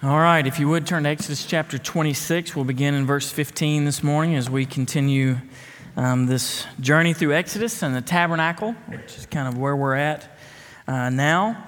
All right, if you would turn to Exodus chapter 26, we'll begin in verse 15 this morning as we continue this journey through Exodus and the tabernacle, which is kind of where we're at now.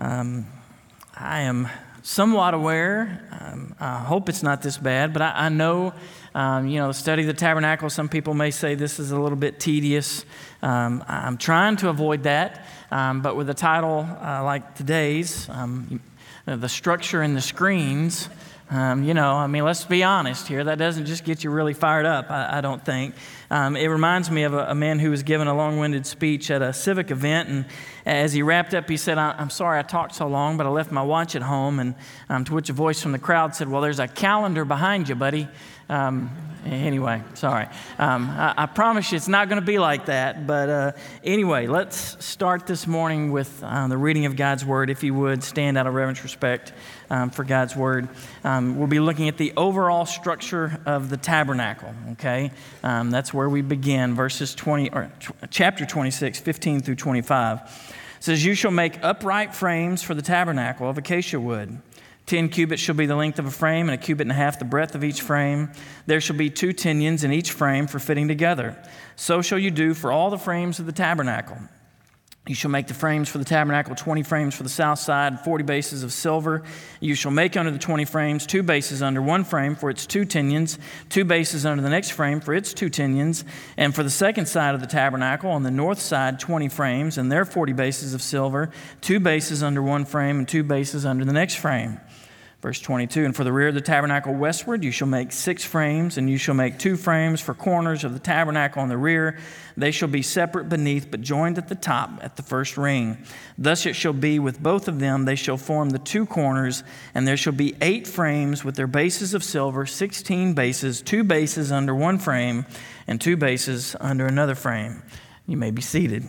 I am somewhat aware, I hope it's not this bad, but I know, the study of the tabernacle, some people may say this is a little bit tedious. I'm trying to avoid that, but with a title like today's, the structure and the screens, let's be honest here. That doesn't just get you really fired up, I don't think. It reminds me of a man who was given a long-winded speech at a civic event, and as he wrapped up, he said, I'm sorry I talked so long, but I left my watch at home, and to which a voice from the crowd said, well, there's a calendar behind you, buddy. Anyway, sorry. I promise you it's not going to be like that. But anyway, let's start this morning with the reading of God's Word. If you would, stand out of reverence, respect for God's Word. We'll be looking at the overall structure of the tabernacle, okay? That's where we begin, chapter 26, 15 through 25. It says, you shall make upright frames for the tabernacle of acacia wood. 10 cubits shall be the length of a frame, and 1.5 cubits the breadth of each frame. There shall be 2 tinions in each frame for fitting together. So shall you do for all the frames of the tabernacle. You shall make the frames for the tabernacle, 20 frames for the south side, 40 bases of silver. You shall make under the 20 frames 2 bases under one frame for its 2 tinions, 2 bases under the next frame for its 2 tinions, and for the second side of the tabernacle, on the north side, 20 frames, and their 40 bases of silver, 2 bases under one frame and 2 bases under the next frame. Verse 22, and for the rear of the tabernacle westward, you shall make 6 frames, and you shall make 2 frames for corners of the tabernacle on the rear. They shall be separate beneath, but joined at the top at the first ring. Thus it shall be with both of them. They shall form the 2 corners, and there shall be 8 frames with their bases of silver, 16 bases, 2 bases under one frame, and 2 bases under another frame. You may be seated.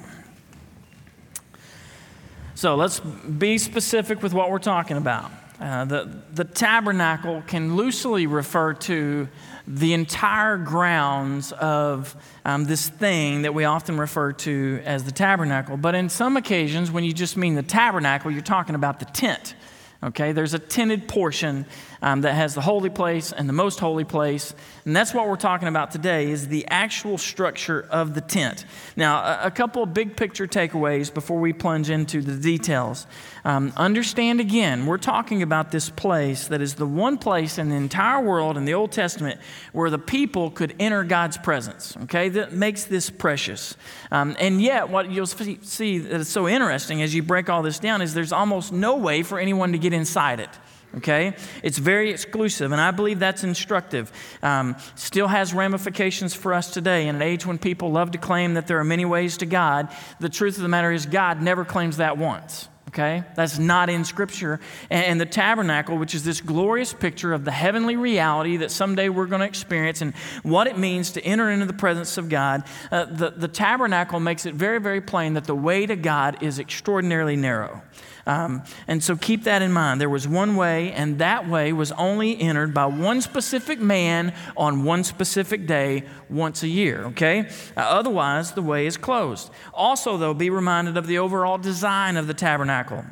So let's be specific with what we're talking about. The tabernacle can loosely refer to the entire grounds of this thing that we often refer to as the tabernacle. But in some occasions, when you just mean the tabernacle, you're talking about the tent. Okay, there's a tented portion that has the holy place and the most holy place. And that's what we're talking about today, is the actual structure of the tent. Now, a couple of big picture takeaways before we plunge into the details. Understand again, we're talking about this place that is the one place in the entire world in the Old Testament where the people could enter God's presence. Okay, that makes this precious. And yet, what you'll see that is so interesting as you break all this down is there's almost no way for anyone to get inside it. Okay? It's very exclusive, and I believe that's instructive. Still has ramifications for us today. In an age when people love to claim that there are many ways to God, the truth of the matter is God never claims that once. Okay? That's not in Scripture. And the tabernacle, which is this glorious picture of the heavenly reality that someday we're going to experience and what it means to enter into the presence of God, the tabernacle makes it very, very plain that the way to God is extraordinarily narrow. And so keep that in mind. There was one way, and that way was only entered by one specific man on one specific day once a year, okay? Otherwise, the way is closed. Also, though, be reminded of the overall design of the tabernacle.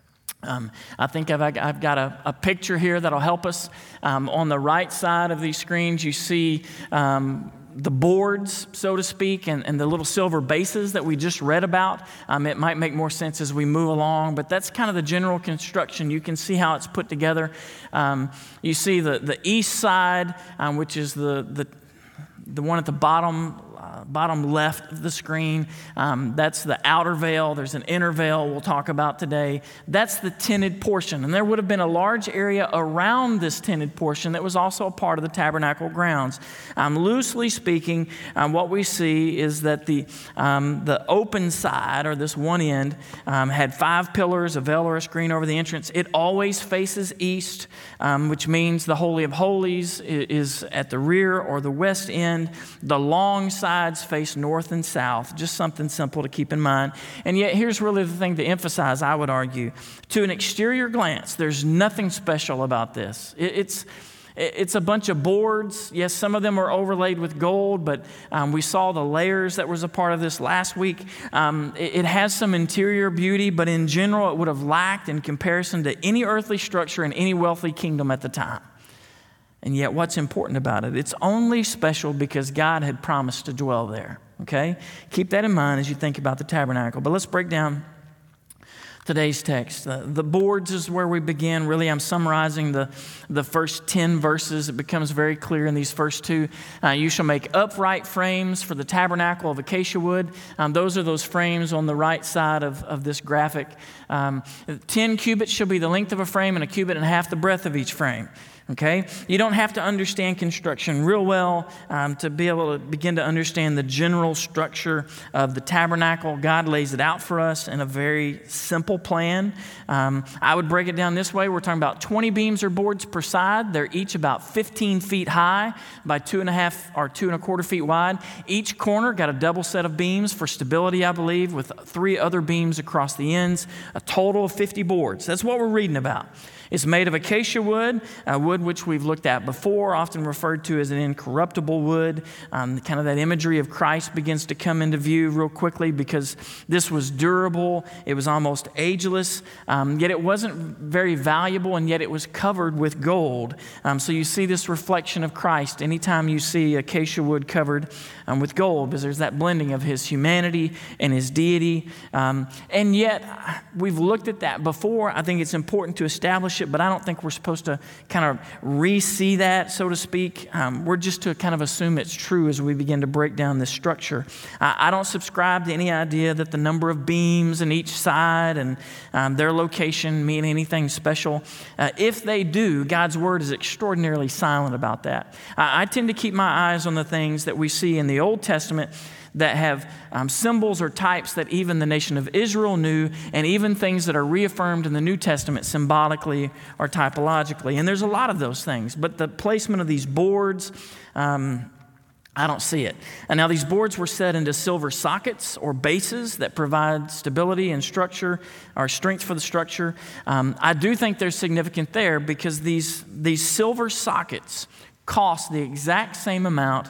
I think I've got a picture here that'll help us. On the right side of these screens, you see the boards, so to speak, and the little silver bases that we just read about. It might make more sense as we move along, but that's kind of the general construction. You can see how it's put together. You see the east side, which is the one at the bottom left of the screen. That's the outer veil. There's an inner veil we'll talk about today. That's the tented portion. And there would have been a large area around this tented portion that was also a part of the tabernacle grounds. Loosely speaking, what we see is that the open side, or this one end, had 5 pillars, a veil or a screen over the entrance. It always faces east, which means the Holy of Holies is at the rear or the west end. The long sides face north and south, just something simple to keep in mind. And yet here's really the thing to emphasize, I would argue. To an exterior glance, there's nothing special about this. It's a bunch of boards. Yes, some of them are overlaid with gold, but we saw the layers that was a part of this last week. It has some interior beauty, but in general, it would have lacked in comparison to any earthly structure in any wealthy kingdom at the time. And yet, what's important about it? It's only special because God had promised to dwell there, okay? Keep that in mind as you think about the tabernacle. But let's break down today's text. The boards is where we begin. Really, I'm summarizing the first 10 verses. It becomes very clear in these first two. You shall make upright frames for the tabernacle of acacia wood. Those are those frames on the right side of this graphic. 10 cubits shall be the length of a frame, and a cubit and a half the breadth of each frame. Okay? You don't have to understand construction real well to be able to begin to understand the general structure of the tabernacle. God lays it out for us in a very simple plan. I would break it down this way. We're talking about 20 beams or boards per side. They're each about 15 feet high by 2.5 or 2.25 feet wide. Each corner got a double set of beams for stability, I believe, with 3 other beams across the ends. A total of 50 boards. That's what we're reading about. It's made of acacia wood, wood which we've looked at before, often referred to as an incorruptible wood. Kind of that imagery of Christ begins to come into view real quickly because this was durable. It was almost ageless, yet it wasn't very valuable, and yet it was covered with gold. So you see this reflection of Christ anytime you see acacia wood covered with gold, because there's that blending of his humanity and his deity. And yet, we've looked at that before. I think it's important to establish it, but I don't think we're supposed to kind of re-see that, so to speak. We're just to kind of assume it's true as we begin to break down this structure. I don't subscribe to any idea that the number of beams in each side and their location mean anything special. If they do, God's word is extraordinarily silent about that. I tend to keep my eyes on the things that we see in the Old Testament that have symbols or types that even the nation of Israel knew, and even things that are reaffirmed in the New Testament symbolically or typologically. And there's a lot of those things. But the placement of these boards, I don't see it. And now these boards were set into silver sockets or bases that provide stability and structure or strength for the structure. I do think they're significant there because these silver sockets cost the exact same amount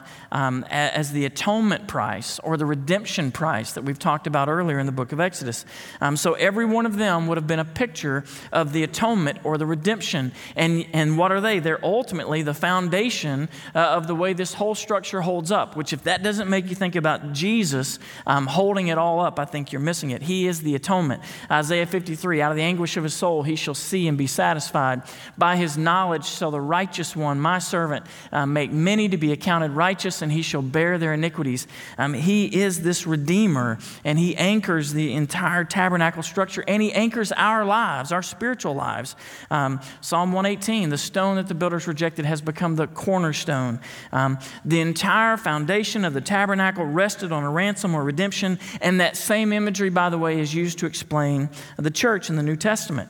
as the atonement price or the redemption price that we've talked about earlier in the book of Exodus. So every one of them would have been a picture of the atonement or the redemption. And what are they? They're ultimately the foundation of the way this whole structure holds up, which if that doesn't make you think about Jesus holding it all up, I think you're missing it. He is the atonement. Isaiah 53, out of the anguish of his soul, he shall see and be satisfied. By his knowledge shall the righteous one, my servant, make many to be accounted righteous, and he shall bear their iniquities. He is this Redeemer, and he anchors the entire tabernacle structure, and he anchors our lives, our spiritual lives. Psalm 118, the stone that the builders rejected has become the cornerstone. The entire foundation of the tabernacle rested on a ransom or redemption, and that same imagery, by the way, is used to explain the church in the New Testament.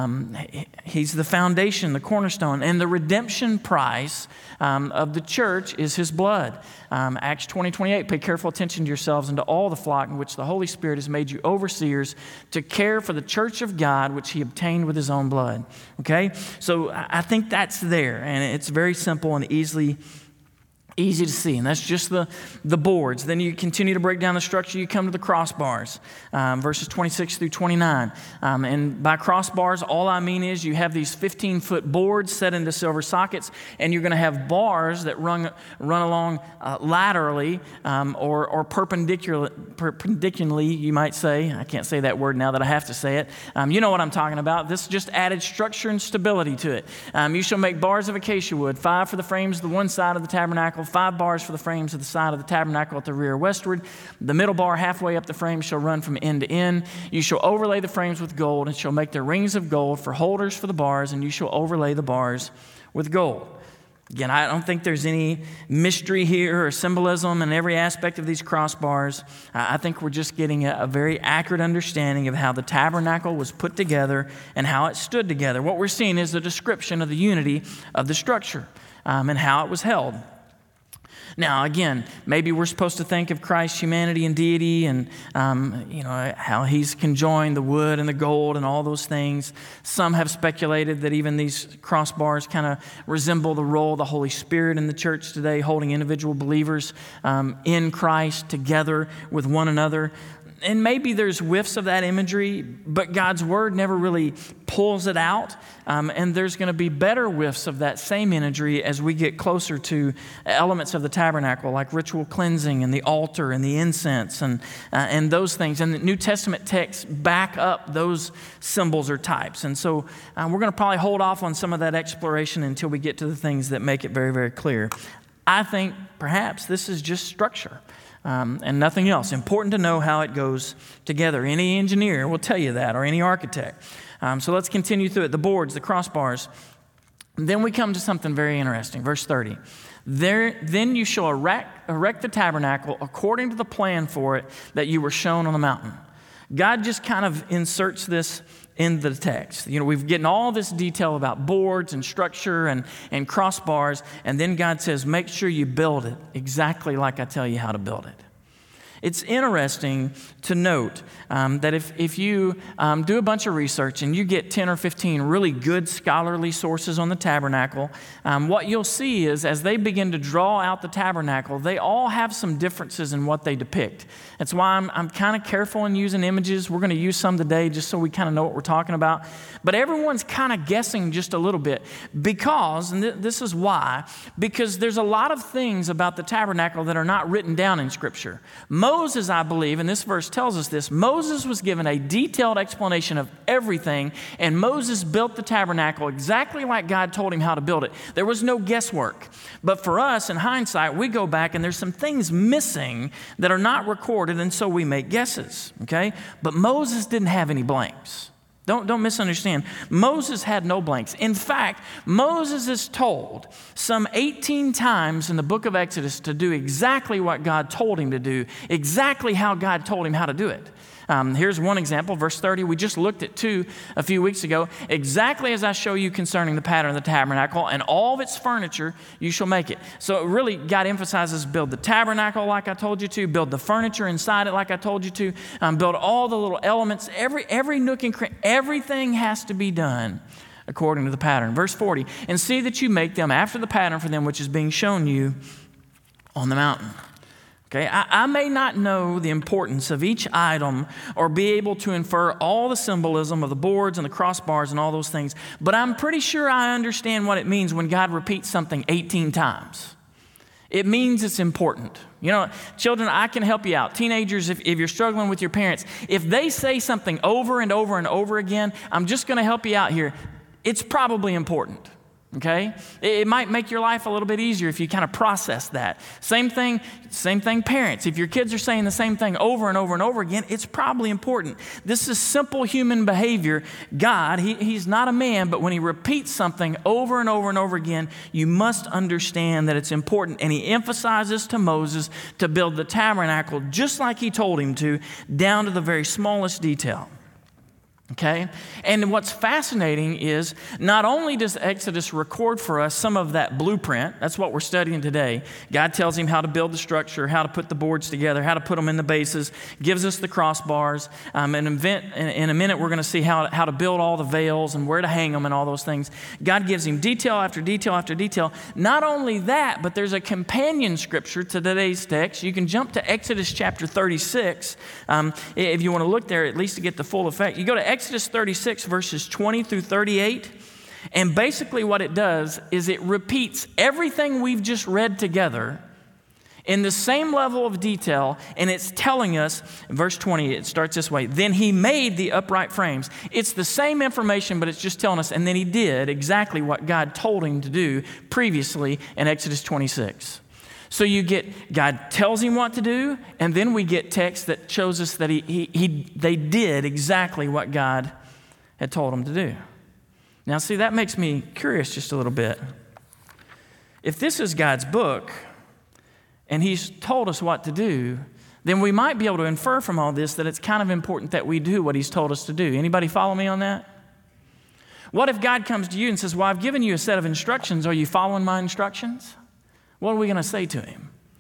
He's the foundation, the cornerstone, and the redemption price of the church is his blood. Acts 20:28, pay careful attention to yourselves and to all the flock in which the Holy Spirit has made you overseers to care for the church of God, which he obtained with his own blood. Okay? So I think that's there, and it's very simple and easy to see, and that's just the boards. Then you continue to break down the structure. You come to the crossbars, verses 26 through 29. And by crossbars, all I mean is you have these 15-foot boards set into silver sockets, and you're going to have bars that run along laterally or perpendicularly, you might say. I can't say that word now that I have to say it. You know what I'm talking about. This just added structure and stability to it. You shall make bars of acacia wood, 5 for the frames of the one side of the tabernacle, 5 bars for the frames of the side of the tabernacle at the rear westward. The middle bar halfway up the frame shall run from end to end. You shall overlay the frames with gold, and shall make their rings of gold for holders for the bars, and you shall overlay the bars with gold. Again, I don't think there's any mystery here or symbolism in every aspect of these crossbars. I think we're just getting a very accurate understanding of how the tabernacle was put together and how it stood together. What we're seeing is a description of the unity of the structure and how it was held. Now, again, maybe we're supposed to think of Christ's humanity and deity and, how he's conjoined the wood and the gold and all those things. Some have speculated that even these crossbars kind of resemble the role of the Holy Spirit in the church today, holding individual believers in Christ together with one another. And maybe there's whiffs of that imagery, but God's Word never really pulls it out. And there's going to be better whiffs of that same imagery as we get closer to elements of the tabernacle, like ritual cleansing and the altar and the incense and those things. And the New Testament texts back up those symbols or types. And so we're going to probably hold off on some of that exploration until we get to the things that make it very, very clear. I think perhaps this is just structure. And nothing else. Important to know how it goes together. Any engineer will tell you that, or any architect. So let's continue through it. The boards, the crossbars. Then we come to something very interesting. Verse 30. Then you shall erect the tabernacle according to the plan for it that you were shown on the mountain. God just kind of inserts this in the text. We're getting all this detail about boards and structure and crossbars, and then God says, make sure you build it exactly like I tell you how to build it. It's interesting to note that if you do a bunch of research and you get 10 or 15 really good scholarly sources on the tabernacle, what you'll see is as they begin to draw out the tabernacle, they all have some differences in what they depict. That's why I'm kind of careful in using images. We're going to use some today just so we kind of know what we're talking about. But everyone's kind of guessing just a little bit because, and this is why, because there's a lot of things about the tabernacle that are not written down in Scripture. Moses, I believe, and this verse tells us this, Moses was given a detailed explanation of everything, and Moses built the tabernacle exactly like God told him how to build it. There was no guesswork. But for us, in hindsight, we go back and there's some things missing that are not recorded, and so we make guesses, okay? But Moses didn't have any blanks. Don't misunderstand. Moses had no blanks. In fact, Moses is told some 18 times in the book of Exodus to do exactly what God told him to do, exactly how God told him how to do it. Here's one example, verse 30. We just looked at two a few weeks ago. Exactly as I show you concerning the pattern of the tabernacle and all of its furniture, you shall make it. So really, God emphasizes build the tabernacle like I told you to, build the furniture inside it like I told you to, build all the little elements, every nook and cranny, everything has to be done according to the pattern. Verse 40, and see that you make them after the pattern for them which is being shown you on the mountain. Okay, I may not know the importance of each item or be able to infer all the symbolism of the boards and the crossbars and all those things, but I'm pretty sure I understand what it means when God repeats something 18 times. It means it's important. Children, I can help you out. Teenagers, if you're struggling with your parents, if they say something over and over and over again, I'm just going to help you out here. It's probably important. Okay? It might make your life a little bit easier if you kind of process that. Same thing, parents. If your kids are saying the same thing over and over and over again, it's probably important. This is simple human behavior. God, he's not a man, but when he repeats something over and over and over again, you must understand that it's important. And he emphasizes to Moses to build the tabernacle just like he told him to, down to the very smallest detail. Okay? And what's fascinating is not only does Exodus record for us some of that blueprint, that's what we're studying today. God tells him how to build the structure, how to put the boards together, how to put them in the bases, gives us the crossbars. In a minute, we're going to see how to build all the veils and where to hang them and all those things. God gives him detail after detail after detail. Not only that, but there's a companion scripture to today's text. You can jump to Exodus chapter 36 if you want to look there, at least to get the full effect. You go to Exodus 36, verses 20 through 38, and basically what it does is it repeats everything we've just read together in the same level of detail, and it's telling us, in verse 20, it starts this way, then he made the upright frames. It's the same information, but it's just telling us, and then he did exactly what God told him to do previously in Exodus 26. So you get, God tells him what to do, and then we get text that shows us that they did exactly what God had told them to do. Now, see, that makes me curious just a little bit. If this is God's book, and he's told us what to do, then we might be able to infer from all this that it's kind of important that we do what he's told us to do. Anybody follow me on that? What if God comes to you and says, well, I've given you a set of instructions. Are you following my instructions? What are we going to say to him?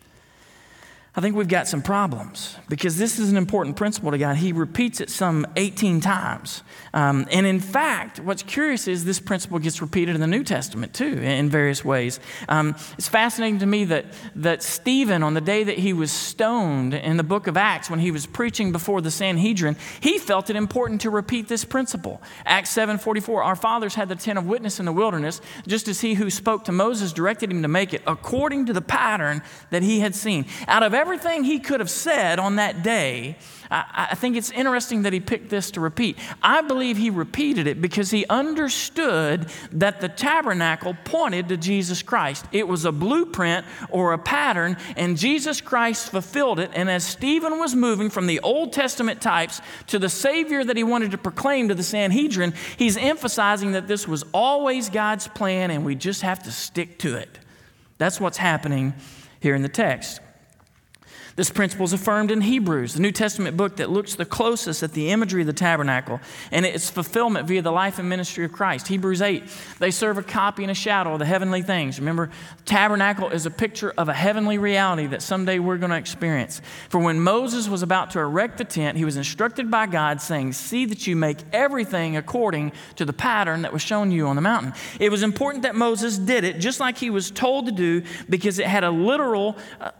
I think we've got some problems because this is an important principle to God. He repeats it some 18 times. And in fact, what's curious is this principle gets repeated in the New Testament too, in various ways. It's fascinating to me that Stephen, on the day that he was stoned in the book of Acts, when he was preaching before the Sanhedrin, he felt it important to repeat this principle. Acts 7:44, our fathers had the tent of witness in the wilderness, just as he who spoke to Moses directed him to make it, according to the pattern that he had seen. Out of everything he could have said on that day, I think it's interesting that he picked this to repeat. I believe he repeated it because he understood that the tabernacle pointed to Jesus Christ. It was a blueprint or a pattern, and Jesus Christ fulfilled it. And as Stephen was moving from the Old Testament types to the Savior that he wanted to proclaim to the Sanhedrin, he's emphasizing that this was always God's plan and we just have to stick to it. That's what's happening here in the text. This principle is affirmed in Hebrews, the New Testament book that looks the closest at the imagery of the tabernacle and its fulfillment via the life and ministry of Christ. Hebrews 8, they serve a copy and a shadow of the heavenly things. Remember, tabernacle is a picture of a heavenly reality that someday we're going to experience. For when Moses was about to erect the tent, he was instructed by God saying, see that you make everything according to the pattern that was shown you on the mountain. It was important that Moses did it just like he was told to do because it had a literal,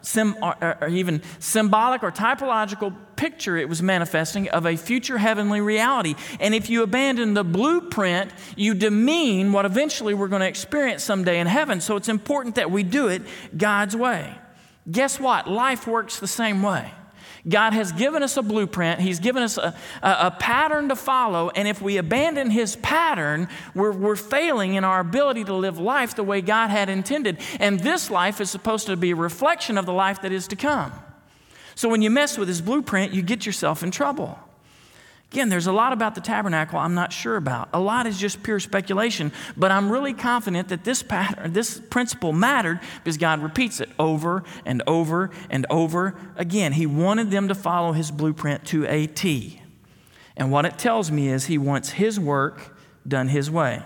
or even symbolic or typological picture it was manifesting of a future heavenly reality. And if you abandon the blueprint, you demean what eventually we're going to experience someday in heaven. So it's important that we do it God's way. Guess what? Life works the same way. God has given us a blueprint. He's given us a pattern to follow. And if we abandon his pattern, we're failing in our ability to live life the way God had intended. And this life is supposed to be a reflection of the life that is to come. So when you mess with his blueprint, you get yourself in trouble. Again, there's a lot about the tabernacle I'm not sure about. A lot is just pure speculation, but I'm really confident that this principle mattered because God repeats it over and over and over again. He wanted them to follow his blueprint to a T. And what it tells me is he wants his work done his way.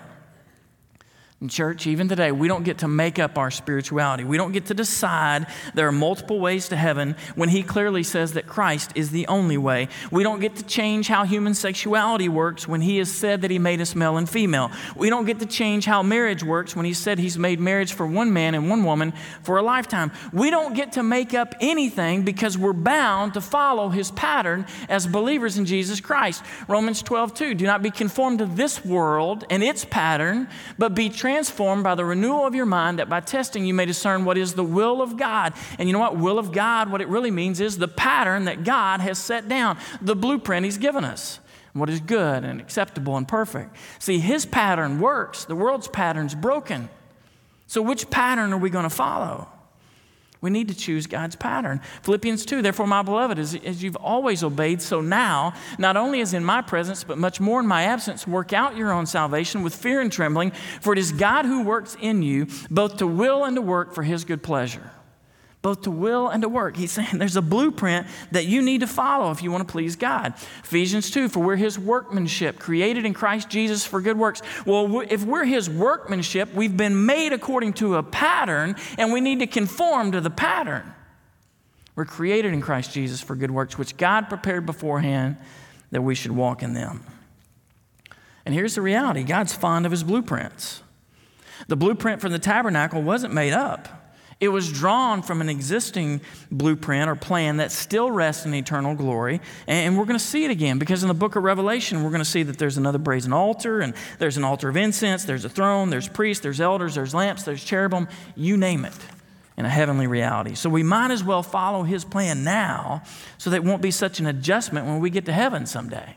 In church, even today, we don't get to make up our spirituality. We don't get to decide there are multiple ways to heaven when he clearly says that Christ is the only way. We don't get to change how human sexuality works when he has said that he made us male and female. We don't get to change how marriage works when he said he's made marriage for one man and one woman for a lifetime. We don't get to make up anything because we're bound to follow his pattern as believers in Jesus Christ. Romans 12:2, do not be conformed to this world and its pattern, but be transformed by the renewal of your mind, that by testing you may discern what is the will of God. And you know what? Will of God, what it really means is the pattern that God has set down, the blueprint he's given us, what is good and acceptable and perfect. See, his pattern works. The world's pattern's broken. So which pattern are we going to follow? We need to choose God's pattern. Philippians 2, therefore, my beloved, as you've always obeyed, so now, not only as in my presence, but much more in my absence, work out your own salvation with fear and trembling, for it is God who works in you, both to will and to work for his good pleasure. Both to will and to work. He's saying there's a blueprint that you need to follow if you want to please God. Ephesians 2, for we're his workmanship, created in Christ Jesus for good works. Well, if we're his workmanship, we've been made according to a pattern, and we need to conform to the pattern. We're created in Christ Jesus for good works, which God prepared beforehand that we should walk in them. And here's the reality. God's fond of his blueprints. The blueprint for the tabernacle wasn't made up. It was drawn from an existing blueprint or plan that still rests in eternal glory. And we're going to see it again because in the book of Revelation, we're going to see that there's another brazen altar and there's an altar of incense, there's a throne, there's priests, there's elders, there's lamps, there's cherubim, you name it, in a heavenly reality. So we might as well follow his plan now so that it won't be such an adjustment when we get to heaven someday.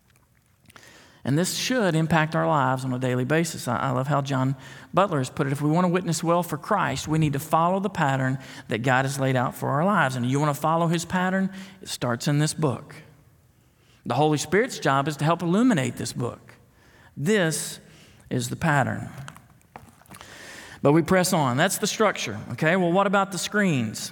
And this should impact our lives on a daily basis. I love how John Butler has put it. If we want to witness well for Christ, we need to follow the pattern that God has laid out for our lives. And you want to follow his pattern? It starts in this book. The Holy Spirit's job is to help illuminate this book. This is the pattern. But we press on. That's the structure. Okay, well, what about the screens?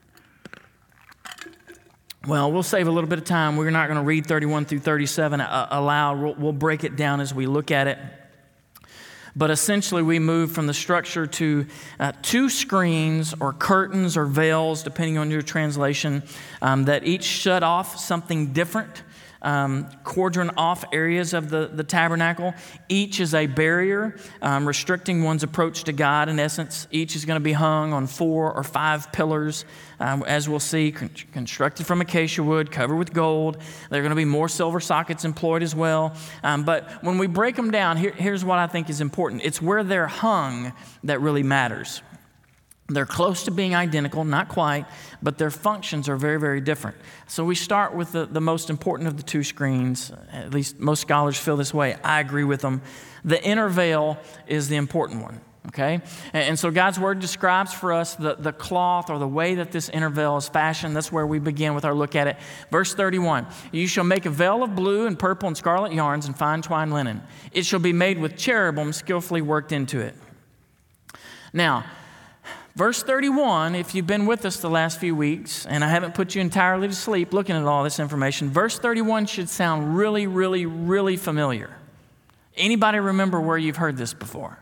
Well, we'll save a little bit of time. We're not going to read 31 through 37 aloud. We'll break it down as we look at it. But essentially, we move from the structure to two screens or curtains or veils, depending on your translation, that each shut off something different, cordon off areas of the tabernacle. Each is a barrier restricting one's approach to God. In essence, each is going to be hung on 4 or 5 pillars, as we'll see, constructed from acacia wood, covered with gold. There are going to be more silver sockets employed as well. But when we break them down, here's what I think is important. It's where they're hung that really matters. They're close to being identical, not quite, but their functions are very, very different. So we start with the most important of the two screens. At least most scholars feel this way. I agree with them. The inner veil is the important one, okay? And so God's Word describes for us the cloth or the way that this inner veil is fashioned. That's where we begin with our look at it. Verse 31, you shall make a veil of blue and purple and scarlet yarns and fine twined linen. It shall be made with cherubim skillfully worked into it. Now, verse 31, if you've been with us the last few weeks, and I haven't put you entirely to sleep looking at all this information, verse 31 should sound really, really, really familiar. Anybody remember where you've heard this before?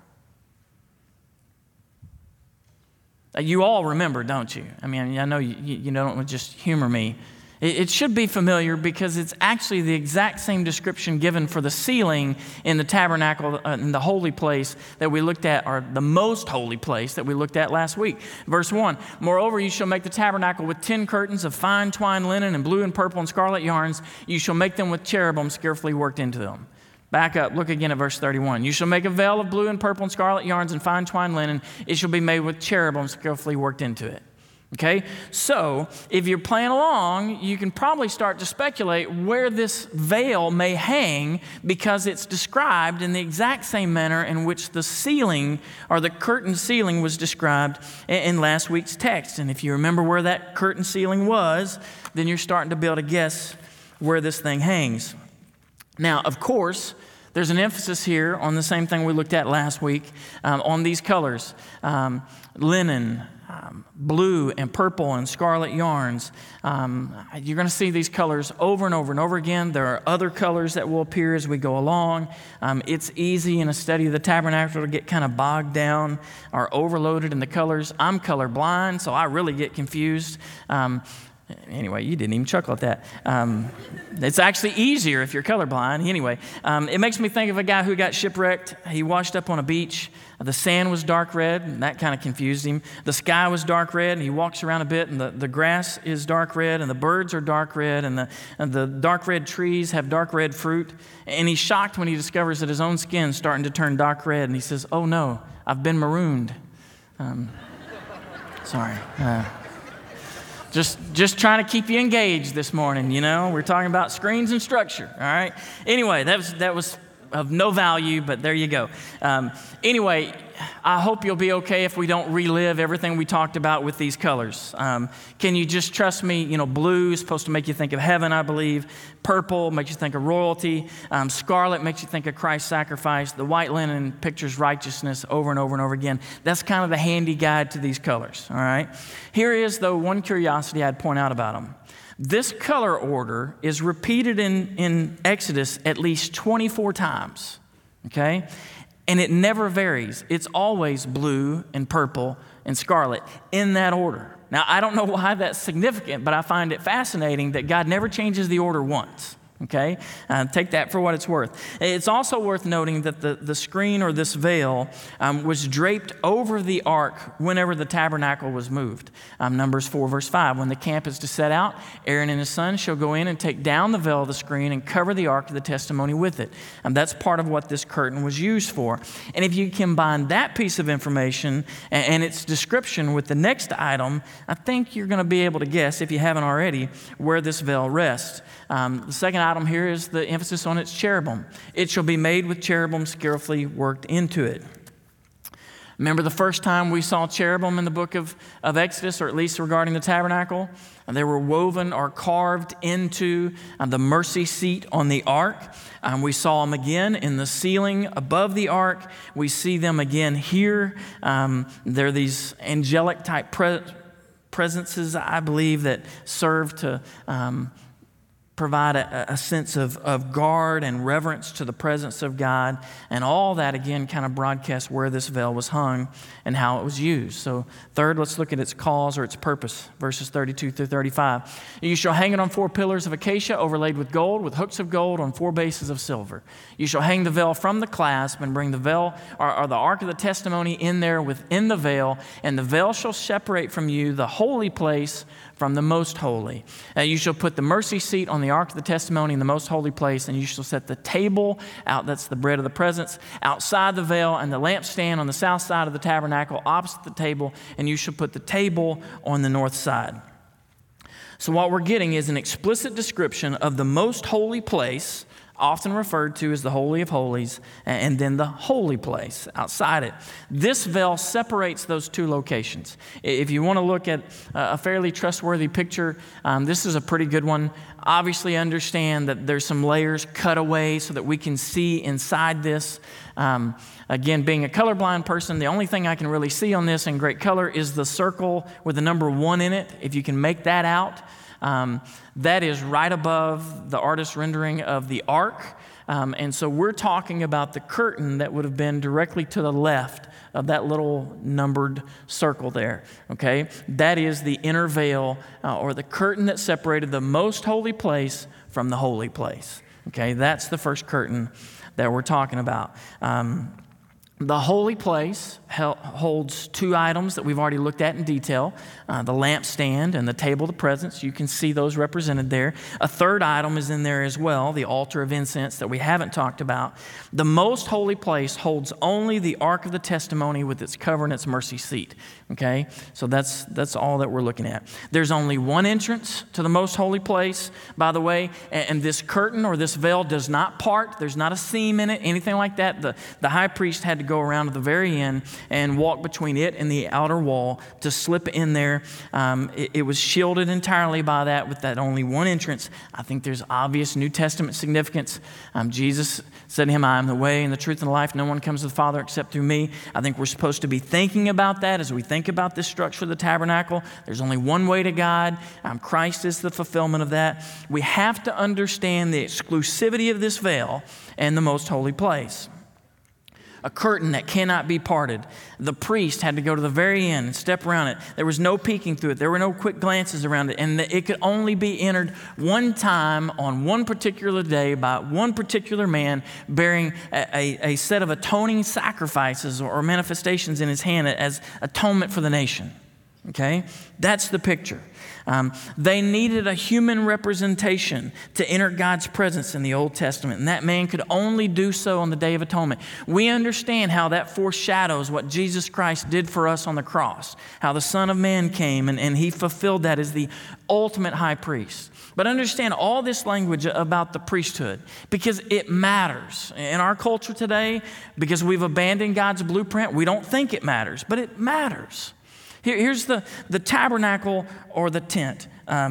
You all remember, don't you? I mean, I know you don't just humor me. It should be familiar because it's actually the exact same description given for the ceiling in the tabernacle, in the holy place that we looked at, or the most holy place that we looked at last week. Verse 1, moreover, you shall make the tabernacle with 10 curtains of fine twined linen and blue and purple and scarlet yarns. You shall make them with cherubim skillfully worked into them. Back up, look again at verse 31. You shall make a veil of blue and purple and scarlet yarns and fine twined linen. It shall be made with cherubim skillfully worked into it. Okay, so if you're playing along, you can probably start to speculate where this veil may hang because it's described in the exact same manner in which the ceiling or the curtain ceiling was described in last week's text. And if you remember where that curtain ceiling was, then you're starting to be able to guess where this thing hangs. Now, of course, there's an emphasis here on the same thing we looked at last week, on these colors, linen, blue and purple and scarlet yarns. You're going to see these colors over and over and over again. There are other colors that will appear as we go along. It's easy in a study of the tabernacle to get kind of bogged down or overloaded in the colors. I'm colorblind, so I really get confused. Anyway, you didn't even chuckle at that. It's actually easier if you're colorblind. Anyway, it makes me think of a guy who got shipwrecked. He washed up on a beach. The sand was dark red, and that kind of confused him. The sky was dark red, and he walks around a bit, and the grass is dark red, and the birds are dark red, and the dark red trees have dark red fruit. And he's shocked when he discovers that his own skin's starting to turn dark red, and he says, oh no, I've been marooned. Sorry. Just trying to keep you engaged this morning, you know. We're talking about screens and structure, all right? Anyway, that was of no value, but there you go. Anyway, I hope you'll be okay if we don't relive everything we talked about with these colors. Can you just trust me? You know, blue is supposed to make you think of heaven, I believe. Purple makes you think of royalty. Scarlet makes you think of Christ's sacrifice. The white linen pictures righteousness over and over and over again. That's kind of the handy guide to these colors, all right? Here is, though, one curiosity I'd point out about them. This color order is repeated in Exodus at least 24 times, okay? And it never varies. It's always blue and purple and scarlet in that order. Now, I don't know why that's significant, but I find it fascinating that God never changes the order once. Okay? Take that for what it's worth. It's also worth noting that the screen or this veil was draped over the ark whenever the tabernacle was moved. Numbers 4, verse 5. When the camp is to set out, Aaron and his sons shall go in and take down the veil of the screen and cover the ark of the testimony with it. That's part of what this curtain was used for. And if you combine that piece of information and its description with the next item, I think you're going to be able to guess, if you haven't already, where this veil rests. The second item here is the emphasis on its cherubim. It shall be made with cherubim skillfully worked into it. Remember the first time we saw cherubim in the book of Exodus, or at least regarding the tabernacle? They were woven or carved into the mercy seat on the ark. We saw them again in the ceiling above the ark. We see them again here. They're these angelic type presences, I believe, that serve to provide a sense of guard and reverence to the presence of God. And all that, again, kind of broadcasts where this veil was hung and how it was used. So third, let's look at its cause or its purpose, verses 32 through 35. You shall hang it on 4 pillars of acacia overlaid with gold, with hooks of gold on 4 bases of silver. You shall hang the veil from the clasp and bring the veil or the ark of the testimony in there within the veil, and the veil shall separate from you the holy place from the most holy. You shall put the mercy seat on the ark of the testimony in the most holy place, and you shall set the table out, that's the bread of the presence, outside the veil, and the lampstand on the south side of the tabernacle opposite the table, and you shall put the table on the north side. So what we're getting is an explicit description of the most holy place, often referred to as the Holy of Holies, and then the holy place outside it. This veil separates those 2 locations. If you want to look at a fairly trustworthy picture, this is a pretty good one. Obviously understand that there's some layers cut away so that we can see inside this. Again, being a colorblind person, the only thing I can really see on this in great color is the circle with the number 1 in it. If you can make that out, that is right above the artist's rendering of the ark. And so we're talking about the curtain that would have been directly to the left of that little numbered circle there, okay? That is the inner veil or the curtain that separated the most holy place from the holy place, okay? That's the first curtain that we're talking about. The holy place holds 2 items that we've already looked at in detail, the lampstand and the table of the presence. You can see those represented there. A third item is in there as well, the altar of incense that we haven't talked about. The most holy place holds only the ark of the testimony with its cover and its mercy seat. Okay, so that's all that we're looking at. There's only one entrance to the most holy place, by the way, and this curtain or this veil does not part. There's not a seam in it, anything like that. The high priest had to go around to the very end and walk between it and the outer wall to slip in there. It was shielded entirely by that with that only one entrance. I think there's obvious New Testament significance. Jesus said to him, I am the way and the truth and the life. No one comes to the Father except through me. I think we're supposed to be thinking about that as we think about this structure of the tabernacle. There's only one way to God. Christ is the fulfillment of that. We have to understand the exclusivity of this veil and the most holy place. A curtain that cannot be parted. The priest had to go to the very end and step around it. There was no peeking through it. There were no quick glances around it. And it could only be entered one time on one particular day by one particular man bearing a set of atoning sacrifices or manifestations in his hand as atonement for the nation. Okay? That's the picture. They needed a human representation to enter God's presence in the Old Testament, and that man could only do so on the Day of Atonement. We understand how that foreshadows what Jesus Christ did for us on the cross, how the Son of Man came and he fulfilled that as the ultimate high priest. But understand all this language about the priesthood because it matters. In our culture today, because we've abandoned God's blueprint, we don't think it matters, but it matters. Here's the tabernacle or the tent,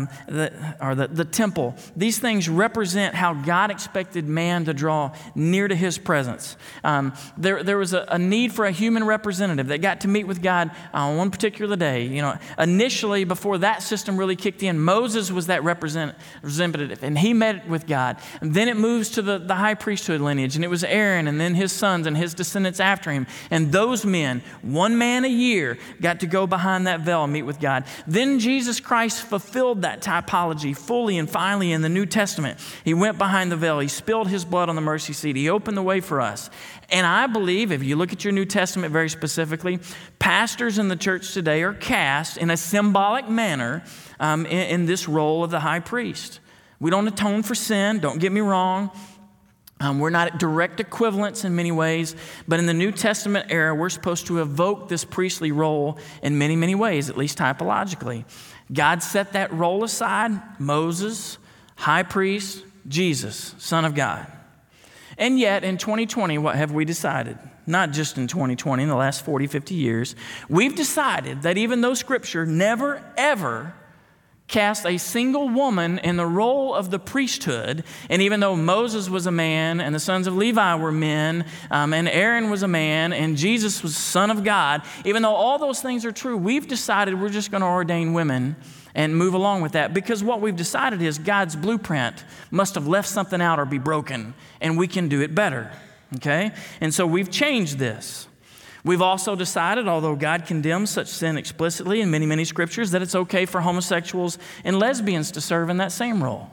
the temple. These things represent how God expected man to draw near to his presence. There was a need for a human representative that got to meet with God on one particular day. You know, initially, before that system really kicked in, Moses was that representative, and he met with God. And then it moves to the high priesthood lineage, and it was Aaron and then his sons and his descendants after him. And those men, one man a year, got to go behind that veil and meet with God. Then Jesus Christ fulfilled that typology fully and finally in the New Testament. He went behind the veil. He spilled his blood on the mercy seat. He opened the way for us. And I believe, if you look at your New Testament very specifically, pastors in the church today are cast in a symbolic manner in this role of the high priest. We don't atone for sin, don't get me wrong. We're not direct equivalents in many ways, but in the New Testament era, we're supposed to evoke this priestly role in many, many ways, at least typologically. God set that role aside, Moses, high priest, Jesus, Son of God. And yet, in 2020, what have we decided? Not just in 2020, in the last 40, 50 years, we've decided that even though Scripture never, ever cast a single woman in the role of the priesthood, and even though Moses was a man and the sons of Levi were men, and Aaron was a man and Jesus was Son of God, even though all those things are true, we've decided we're just going to ordain women and move along with that, because what we've decided is God's blueprint must have left something out or be broken, and we can do it better, okay? And so we've changed this. We've also decided, although God condemns such sin explicitly in many, many scriptures, that it's okay for homosexuals and lesbians to serve in that same role.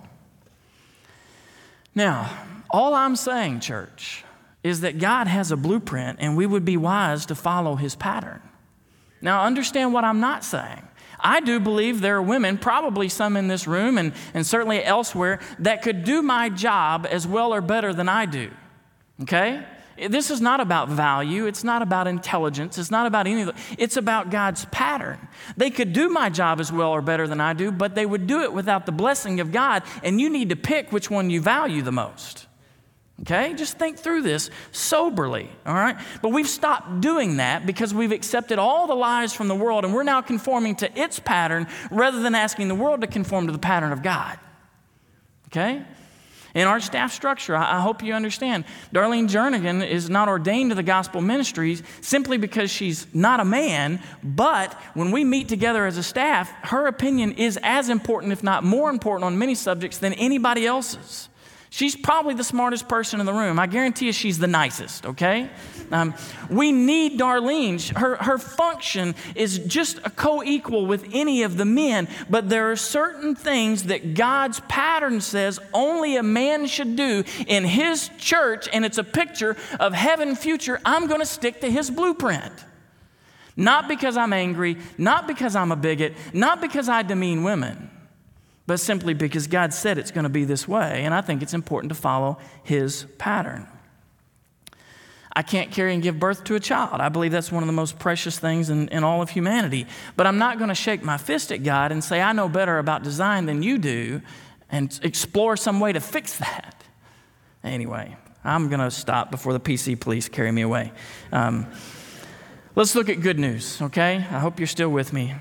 Now, all I'm saying, church, is that God has a blueprint, and we would be wise to follow his pattern. Now, understand what I'm not saying. I do believe there are women, probably some in this room and certainly elsewhere, that could do my job as well or better than I do, okay? This is not about value. It's not about intelligence. It's not about any of that. It's about God's pattern. They could do my job as well or better than I do, but they would do it without the blessing of God, and you need to pick which one you value the most. Okay? Just think through this soberly, all right? But we've stopped doing that because we've accepted all the lies from the world, and we're now conforming to its pattern rather than asking the world to conform to the pattern of God. Okay? In our staff structure, I hope you understand, Darlene Jernigan is not ordained to the gospel ministries simply because she's not a man, but when we meet together as a staff, her opinion is as important, if not more important, on many subjects than anybody else's. She's probably the smartest person in the room. I guarantee you she's the nicest, okay? We need Darlene. Her function is just a co-equal with any of the men, but there are certain things that God's pattern says only a man should do in his church, and it's a picture of heaven future. I'm going to stick to his blueprint. Not because I'm angry, not because I'm a bigot, not because I demean women, but simply because God said it's going to be this way, and I think it's important to follow his pattern. I can't carry and give birth to a child. I believe that's one of the most precious things in all of humanity. But I'm not going to shake my fist at God and say, I know better about design than you do, and explore some way to fix that. Anyway, I'm going to stop before the PC police carry me away. Let's look at good news, okay? I hope you're still with me.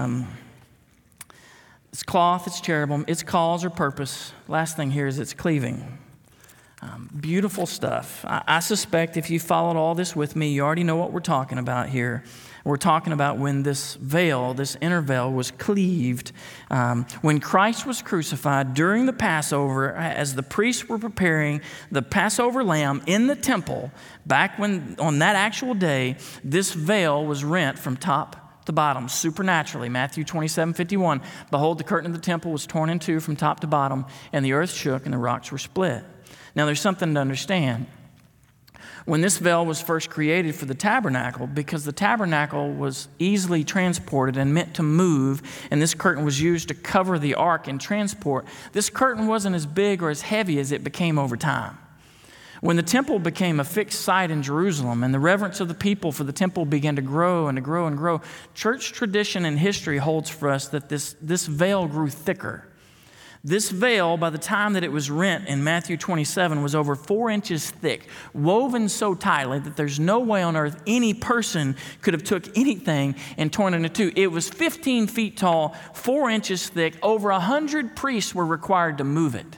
It's cloth, it's cherubim, its cause or purpose. Last thing here is it's cleaving. Beautiful stuff. I suspect if you followed all this with me, you already know what we're talking about here. We're talking about when this veil, this inner veil, was cleaved. When Christ was crucified during the Passover, as the priests were preparing the Passover lamb in the temple, back when on that actual day, this veil was rent from top to bottom, supernaturally. Matthew 27:51. Behold, the curtain of the temple was torn in two from top to bottom, and the earth shook and the rocks were split. Now, there's something to understand. When this veil was first created for the tabernacle, because the tabernacle was easily transported and meant to move, and this curtain was used to cover the ark and transport, this curtain wasn't as big or as heavy as it became over time. When the temple became a fixed site in Jerusalem and the reverence of the people for the temple began to grow and to grow and grow, church tradition and history holds for us that this veil grew thicker. This veil, by the time that it was rent in Matthew 27, was over 4 inches thick, woven so tightly that there's no way on earth any person could have took anything and torn it into two. It was 15 feet tall, 4 inches thick. Over 100 priests were required to move it.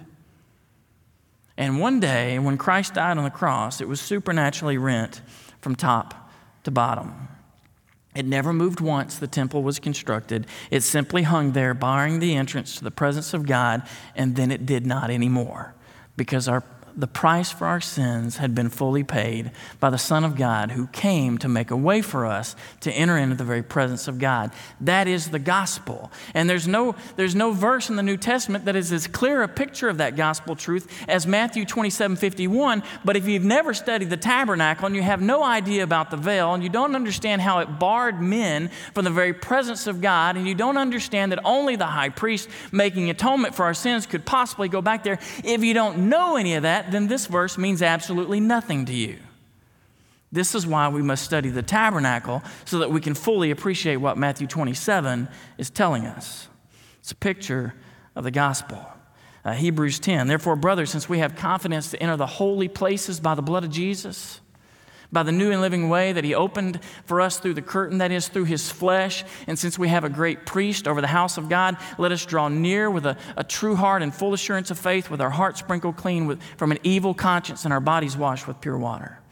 And one day, when Christ died on the cross, it was supernaturally rent from top to bottom. It never moved once the temple was constructed. It simply hung there, barring the entrance to the presence of God, and then it did not anymore, because the price for our sins had been fully paid by the Son of God, who came to make a way for us to enter into the very presence of God. That is the gospel. And there's no verse in the New Testament that is as clear a picture of that gospel truth as Matthew 27:51. But if you've never studied the tabernacle and you have no idea about the veil and you don't understand how it barred men from the very presence of God, and you don't understand that only the high priest making atonement for our sins could possibly go back there, if you don't know any of that, then this verse means absolutely nothing to you. This is why we must study the tabernacle, so that we can fully appreciate what Matthew 27 is telling us. It's a picture of the gospel. Hebrews 10, therefore, brothers, since we have confidence to enter the holy places by the blood of Jesus, by the new and living way that he opened for us through the curtain, that is, through his flesh. And since we have a great priest over the house of God, let us draw near with a true heart and full assurance of faith, with our hearts sprinkled clean from an evil conscience and our bodies washed with pure water.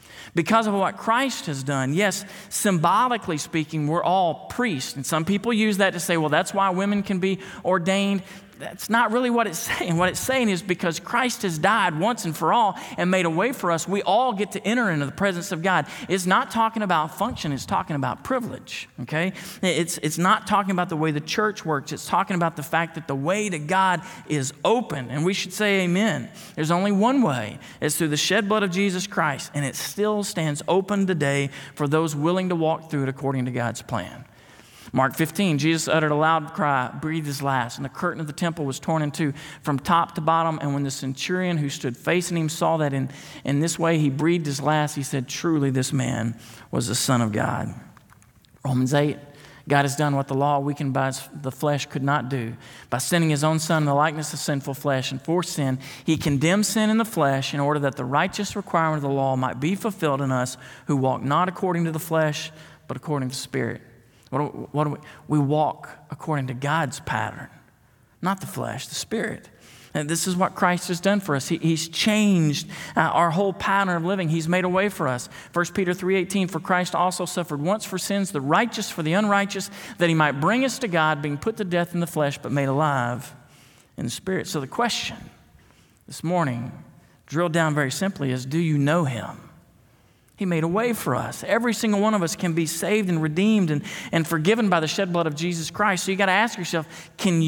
Because of what Christ has done, yes, symbolically speaking, we're all priests. And some people use that to say, well, that's why women can be ordained. That's not really what it's saying. What it's saying is because Christ has died once and for all and made a way for us, we all get to enter into the presence of God. It's not talking about function. It's talking about privilege, okay? It's not talking about the way the church works. It's talking about the fact that the way to God is open, and we should say amen. There's only one way. It's through the shed blood of Jesus Christ, and it still stands open today for those willing to walk through it according to God's plan. Mark 15, Jesus uttered a loud cry, breathed his last, and the curtain of the temple was torn in two from top to bottom. And when the centurion who stood facing him saw that in this way he breathed his last, he said, truly this man was the Son of God. Romans 8, God has done what the law weakened by the flesh could not do. By sending his own Son in the likeness of sinful flesh, and for sin, he condemned sin in the flesh in order that the righteous requirement of the law might be fulfilled in us who walk not according to the flesh, but according to the Spirit. What do we walk according to God's pattern, not the flesh, the Spirit. And this is what Christ has done for us. He's changed our whole pattern of living. He's made a way for us. 1 Peter 3:18, for Christ also suffered once for sins, the righteous for the unrighteous, that he might bring us to God, being put to death in the flesh, but made alive in the Spirit. So the question this morning, drilled down very simply, is do you know him? He made a way for us. Every single one of us can be saved and redeemed and forgiven by the shed blood of Jesus Christ. So you got to ask yourself, can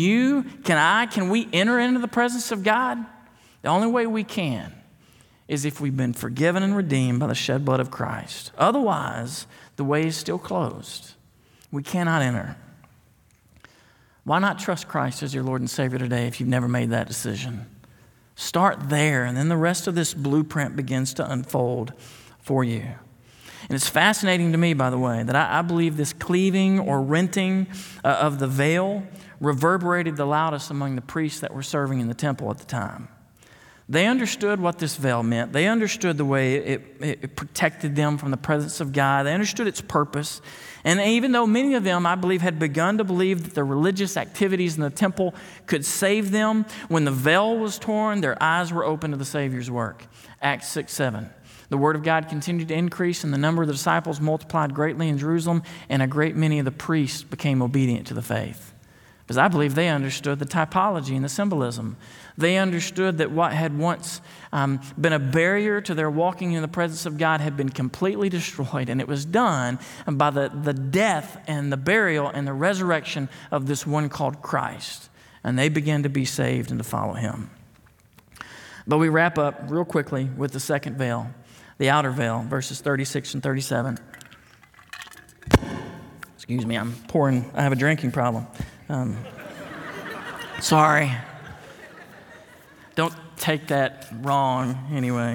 we enter into the presence of God? The only way we can is if we've been forgiven and redeemed by the shed blood of Christ. Otherwise, the way is still closed. We cannot enter. Why not trust Christ as your Lord and Savior today if you've never made that decision? Start there, and then the rest of this blueprint begins to unfold for you. And it's fascinating to me, by the way, that I believe this cleaving or renting of the veil reverberated the loudest among the priests that were serving in the temple at the time. They understood what this veil meant. They understood the way it protected them from the presence of God. They understood its purpose. And even though many of them, I believe, had begun to believe that the religious activities in the temple could save them, when the veil was torn, their eyes were open to the Savior's work. Acts 6:7. The word of God continued to increase, and the number of the disciples multiplied greatly in Jerusalem, and a great many of the priests became obedient to the faith. Because I believe they understood the typology and the symbolism. They understood that what had once been a barrier to their walking in the presence of God had been completely destroyed, and it was done by the death and the burial and the resurrection of this one called Christ. And they began to be saved and to follow him. But we wrap up real quickly with the second veil. The outer veil, verses 36 and 37. Excuse me, I have a drinking problem. Sorry. Don't take that wrong anyway.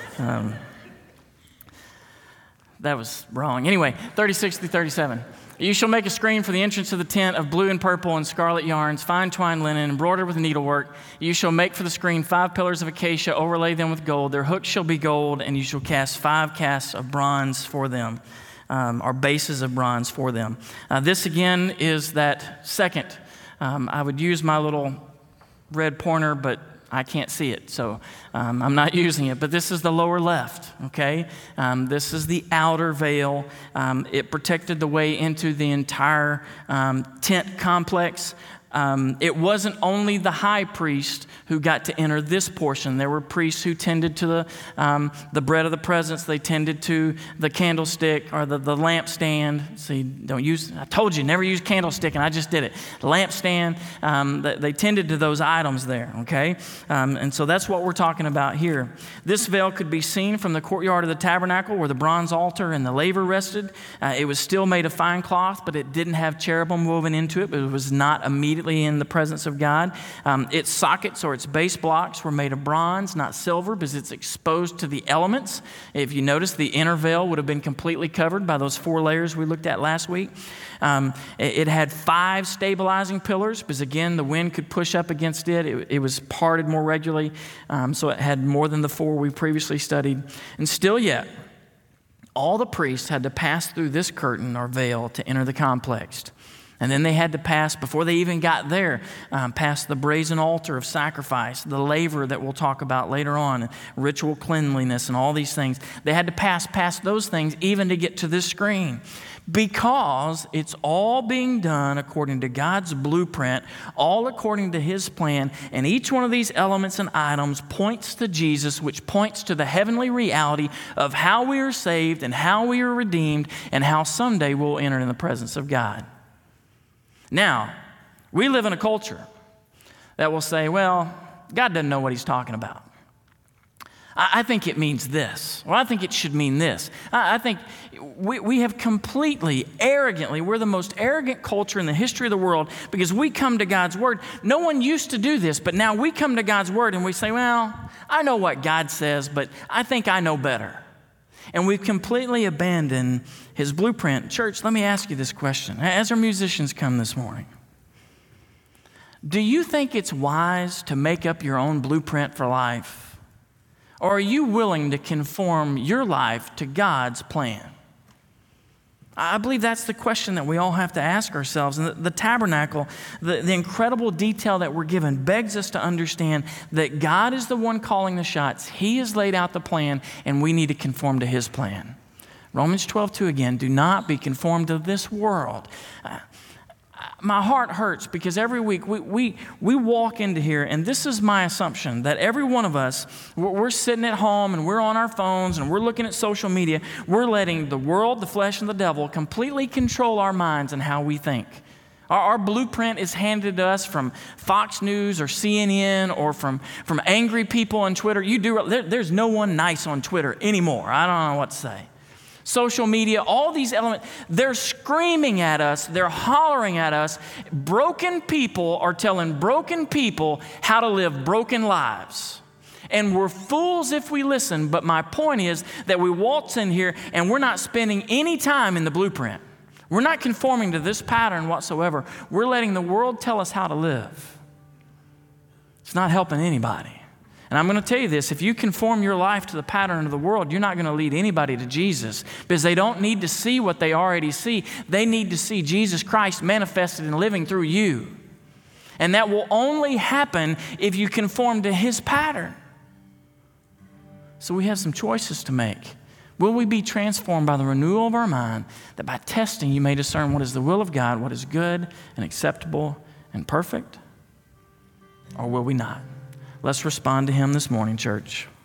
That was wrong. Anyway, 36 through 37. You shall make a screen for the entrance of the tent of blue and purple and scarlet yarns, fine twined linen, embroidered with needlework. You shall make for the screen 5 pillars of acacia, overlay them with gold. Their hooks shall be gold, and you shall cast 5 casts of bronze for them, or bases of bronze for them. This again is that second. I would use my little red pointer, but I can't see it, so I'm not using it. But this is the lower left, okay? This is the outer veil. It protected the way into the entire tent complex. It wasn't only the high priest who got to enter this portion. There were priests who tended to the bread of the presence. They tended to the candlestick or the lampstand. See, I told you, never use candlestick, and I just did it. The lampstand, they tended to those items there, okay? And so that's what we're talking about here. This veil could be seen from the courtyard of the tabernacle where the bronze altar and the laver rested. It was still made of fine cloth, but it didn't have cherubim woven into it, but it was not immediately in the presence of God. Its sockets or its base blocks were made of bronze, not silver, because it's exposed to the elements. If you notice, the inner veil would have been completely covered by those 4 layers we looked at last week. It had 5 stabilizing pillars, because again, the wind could push up against it. It was parted more regularly, so it had more than the 4 we previously studied. And still yet, all the priests had to pass through this curtain or veil to enter the complex. And then they had to pass, before they even got there, past the brazen altar of sacrifice, the laver that we'll talk about later on, ritual cleanliness and all these things. They had to pass past those things even to get to this screen, because it's all being done according to God's blueprint, all according to His plan. And each one of these elements and items points to Jesus, which points to the heavenly reality of how we are saved and how we are redeemed and how someday we'll enter in the presence of God. Now, we live in a culture that will say, well, God doesn't know what He's talking about. I think it means this. Well, I think it should mean this. I think we have completely, arrogantly, we're the most arrogant culture in the history of the world because we come to God's Word. No one used to do this, but now we come to God's Word and we say, well, I know what God says, but I think I know better. And we've completely abandoned His blueprint. Church, let me ask you this question. As our musicians come this morning, do you think it's wise to make up your own blueprint for life? Or are you willing to conform your life to God's plan? I believe that's the question that we all have to ask ourselves. And the tabernacle, the incredible detail that we're given, begs us to understand that God is the one calling the shots. He has laid out the plan, and we need to conform to His plan. Romans 12:2 again, do not be conformed to this world. My heart hurts because every week we walk into here, and this is my assumption, that every one of us, we're sitting at home and we're on our phones and we're looking at social media. We're letting the world, the flesh, and the devil completely control our minds and how we think. Our blueprint is handed to us from Fox News or CNN or from angry people on Twitter. There's no one nice on Twitter anymore. I don't know what to say. Social media, all these elements, they're screaming at us, they're hollering at us. Broken people are telling broken people how to live broken lives. And we're fools if we listen, but my point is that we waltz in here and we're not spending any time in the blueprint. We're not conforming to this pattern whatsoever. We're letting the world tell us how to live. It's not helping anybody. And I'm going to tell you this, if you conform your life to the pattern of the world, you're not going to lead anybody to Jesus, because they don't need to see what they already see. They need to see Jesus Christ manifested and living through you. And that will only happen if you conform to His pattern. So we have some choices to make. Will we be transformed by the renewal of our mind, that by testing you may discern what is the will of God, what is good and acceptable and perfect? Or will we not? Let's respond to Him this morning, church.